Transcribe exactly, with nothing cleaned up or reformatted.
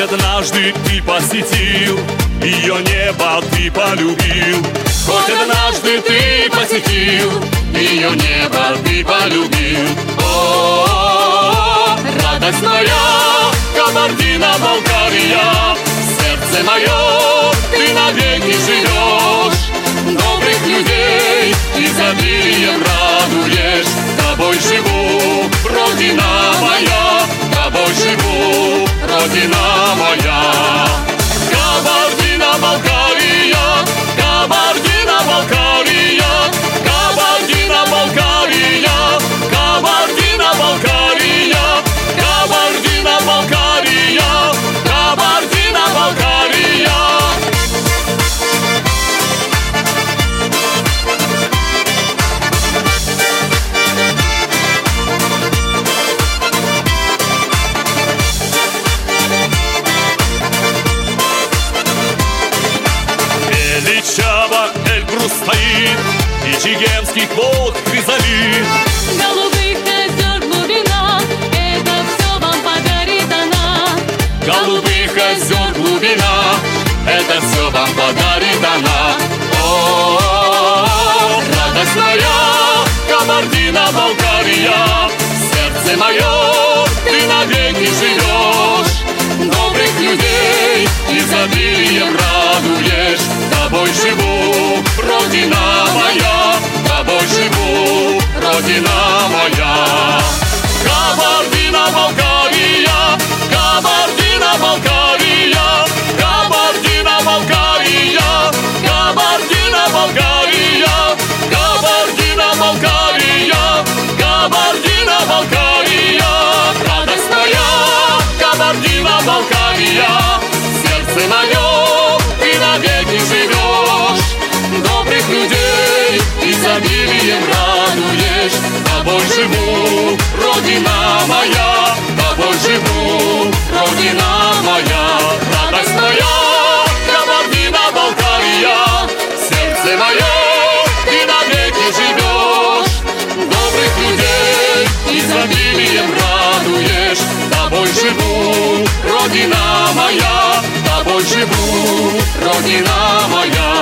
однажды ты посетил ее небо, ты полюбил. Хоть однажды ты посетил ее небо, ты полюбил. О, радость моя, Кабардино-Балкария, сердце мое, ты навеки живешь. Добрых людей изобилием радуешь. Тобой живу, Родина моя, тобой живу, Родина моя. Кабардино-Балкария, Кабардино-Балкария, Кабардино-Балкария, Кабардино-Балкария, Кабардино-Балкария, Кабардино-Балкария. Чава, Эльбрус стоит, и чигенских вод хризалит. Голубых озер глубина, это все вам подарит она. Голубых озер глубина, это все вам подарит она. О, радость моя, Кабардино-Балкария, сердце мое, ты навеки живешь. Добрых людей изобилием радуешь. Тобой живу, Родина моя, тобой живу, Родина моя. Кабардино-Балкария, Кабардино-Балкария, Кабардино-Балкария, Кабардино-Балкария, Кабардино-Балкария, Кабардино-Балкария. Радость моя, Кабардино-Балкария, сердце мое, ты навеки живешь. Добрых людей изобилием радуешь. Тобой живу, Родина моя, тобой живу, Родина моя. Радость моя, Кабардино-Балкария, сердце мое, ты навеки живешь. Добрых людей изобилием радуешь. Тобой живу, Родина моя, тобой живу, Родина моя.